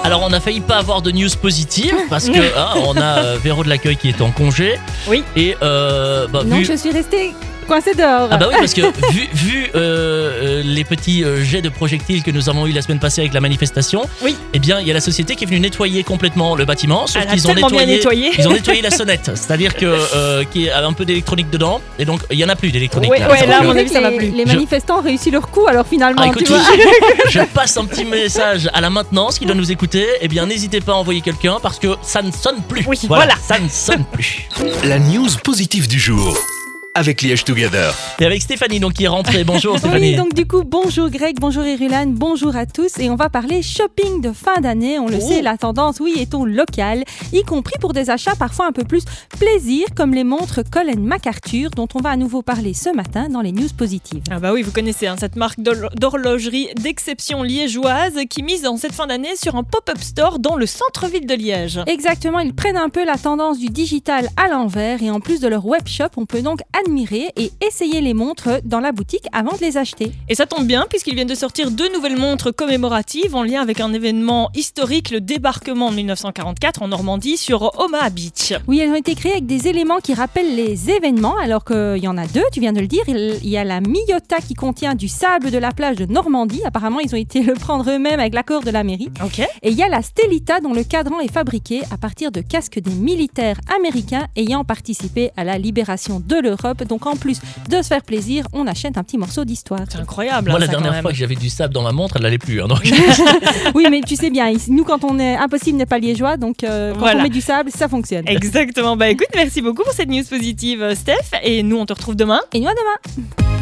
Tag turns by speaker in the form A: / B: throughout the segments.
A: Alors on a failli pas avoir de news positive parce que on a Véro de l'accueil qui est en congé.
B: Oui.
A: Et
C: Non, je suis restée coincée dehors.
A: Ah bah oui, parce que vu les petits jets de projectiles que nous avons eu la semaine passée avec la manifestation,
B: oui.
A: Eh bien il y a la société qui est venue nettoyer complètement le bâtiment, sauf qu'ils ont
B: nettoyé.
A: Ils ont nettoyé la sonnette, c'est-à-dire que qu'il y a un peu d'électronique dedans, et donc il y en a plus d'électronique.
B: Ouais, là, à mon avis, ça va plus.
C: Les manifestants ont réussi leur coup, alors finalement.
A: Écoute,
C: tu vois.
A: je passe un petit message à la maintenance qui doit nous écouter. Eh bien, n'hésitez pas à envoyer quelqu'un parce que ça ne sonne plus.
B: Oui, voilà.
A: Ça ne sonne plus.
D: La news positive du jour. Avec Liège Together.
A: Et avec Stéphanie donc qui est rentrée. Bonjour Stéphanie.
C: Oui, donc du coup, bonjour Greg, bonjour Irulan, bonjour à tous. Et on va parler shopping de fin d'année. On le sait, la tendance, est au local, y compris pour des achats parfois un peu plus plaisir, comme les montres Colin MacArthur, dont on va à nouveau parler ce matin dans les news positives.
B: Ah bah oui, vous connaissez cette marque d'horlogerie d'exception liégeoise qui mise en cette fin d'année sur un pop-up store dans le centre-ville de Liège.
C: Exactement, ils prennent un peu la tendance du digital à l'envers et en plus de leur webshop, on peut donc admirer et essayer les montres dans la boutique avant de les acheter.
B: Et ça tombe bien puisqu'ils viennent de sortir 2 nouvelles montres commémoratives en lien avec un événement historique, le débarquement en 1944 en Normandie sur Omaha Beach.
C: Oui, elles ont été créées avec des éléments qui rappellent les événements, alors qu'il y en a 2, tu viens de le dire. Il y a la Miyota qui contient du sable de la plage de Normandie. Apparemment, ils ont été le prendre eux-mêmes avec l'accord de la mairie.
B: Ok.
C: Et il y a la Stellita dont le cadran est fabriqué à partir de casques des militaires américains ayant participé à la libération de l'Europe. Donc en plus de se faire plaisir, on achète un petit morceau d'histoire.
B: C'est incroyable.
A: Moi, la dernière fois que j'avais du sable dans ma montre, elle n'allait plus. Donc...
C: Oui, mais tu sais bien, nous quand on est impossible n'est pas liégeois, donc quand on met du sable, ça fonctionne.
B: Exactement. Bah écoute, merci beaucoup pour cette news positive, Steph. Et nous, on te retrouve demain.
C: Et nous à demain.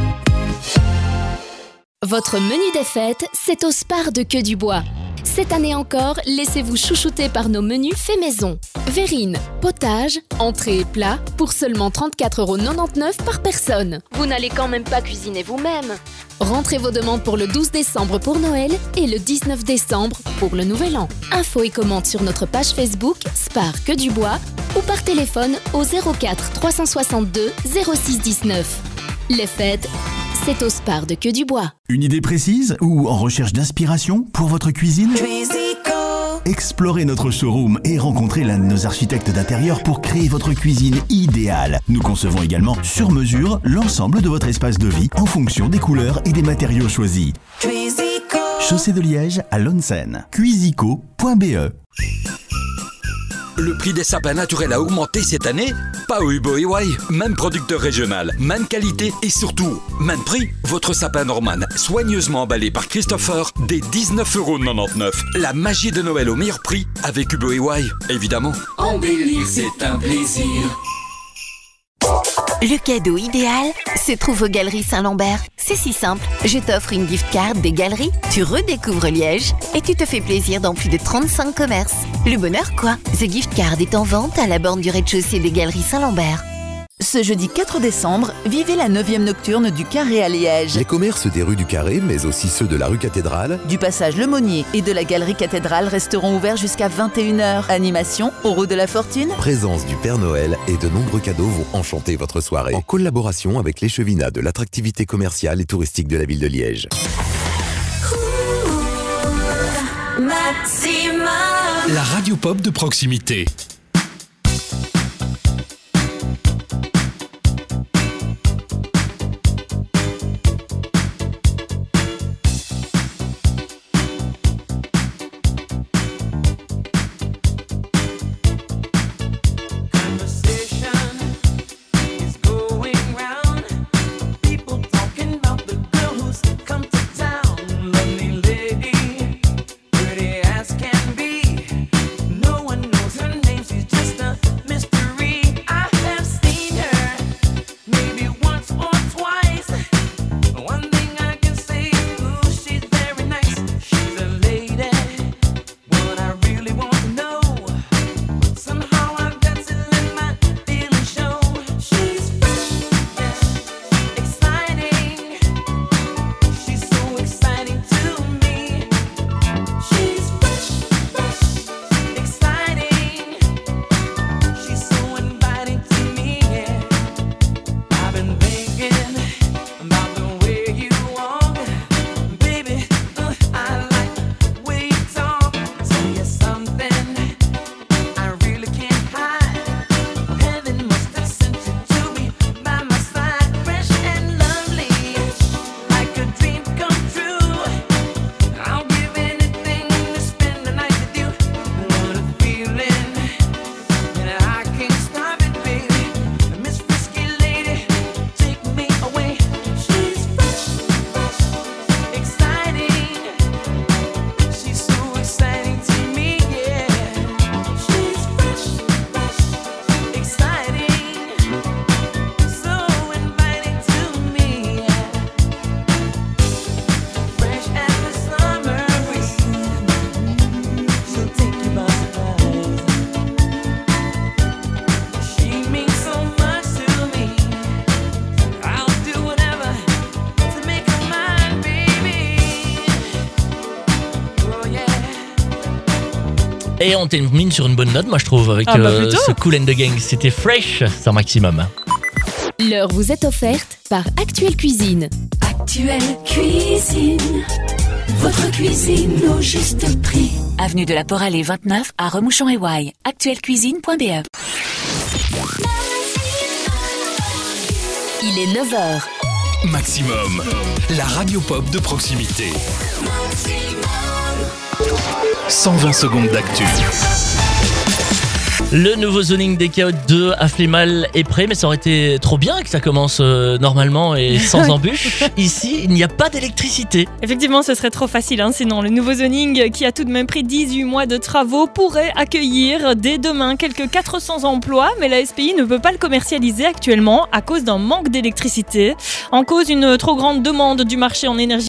E: Votre menu des fêtes, c'est au Spar de Queue du Bois. Cette année encore, laissez-vous chouchouter par nos menus faits maison. Verrine, potage, entrée et plat pour seulement 34,99€ par personne.
F: Vous n'allez quand même pas cuisiner vous-même.
E: Rentrez vos demandes pour le 12 décembre pour Noël et le 19 décembre pour le Nouvel An. Infos et commandes sur notre page Facebook Spar Queue du Bois ou par téléphone au 04 362 06 19. Les fêtes, c'est au Spar de Queue du Bois.
G: Une idée précise ou en recherche d'inspiration pour votre cuisine ? Explorez notre showroom et rencontrez l'un de nos architectes d'intérieur pour créer votre cuisine idéale. Nous concevons également sur mesure l'ensemble de votre espace de vie en fonction des couleurs et des matériaux choisis. Chaussée de Liège à Lonsen. Cuisico.be.
H: Le prix des sapins naturels a augmenté cette année? Pas au Hubo EY. Même producteur régional, même qualité et surtout, même prix. Votre sapin Norman, soigneusement emballé par Christopher, dès 19,99€. La magie de Noël au meilleur prix avec Hubo EY, évidemment.
I: Embellir, c'est un plaisir.
J: Le cadeau idéal se trouve aux Galeries Saint-Lambert. C'est si simple. Je t'offre une gift card des Galeries, tu redécouvres Liège et tu te fais plaisir dans plus de 35 commerces. Le bonheur quoi? The Gift Card est en vente à la borne du rez-de-chaussée des Galeries Saint-Lambert.
K: Ce jeudi 4 décembre, vivez la 9e nocturne du Carré à Liège.
L: Les commerces des rues du Carré, mais aussi ceux de la rue Cathédrale,
K: du passage Le Monnier et de la galerie Cathédrale resteront ouverts jusqu'à 21h. Animation au Roue de la Fortune.
L: Présence du Père Noël et de nombreux cadeaux vont enchanter votre soirée. En collaboration avec l'échevinat de l'attractivité commerciale et touristique de la ville de Liège.
D: La radio pop de proximité.
I: Pretty as can be. No one knows her name.
A: Et on termine sur une bonne note, moi je trouve, avec ce Kool and the Gang. C'était Fresh sur Maximum.
E: L'heure vous est offerte par Actuelle Cuisine.
I: Actuelle Cuisine, votre cuisine au juste prix.
M: Avenue de la Poralée 29 à Remouchon-et-Ouaille. Actuellecuisine.be.
E: Il est 9h.
D: Maximum, la radio pop de proximité. 120 secondes d'actu.
A: Le nouveau zoning des Chaos 2 à Flémal est prêt, mais ça aurait été trop bien que ça commence normalement et sans embûches. Ici, il n'y a pas d'électricité.
B: Effectivement, ce serait trop facile, sinon le nouveau zoning, qui a tout de même pris 18 mois de travaux, pourrait accueillir dès demain quelques 400 emplois, mais la SPI ne peut pas le commercialiser actuellement à cause d'un manque d'électricité. En cause, une trop grande demande du marché en énergie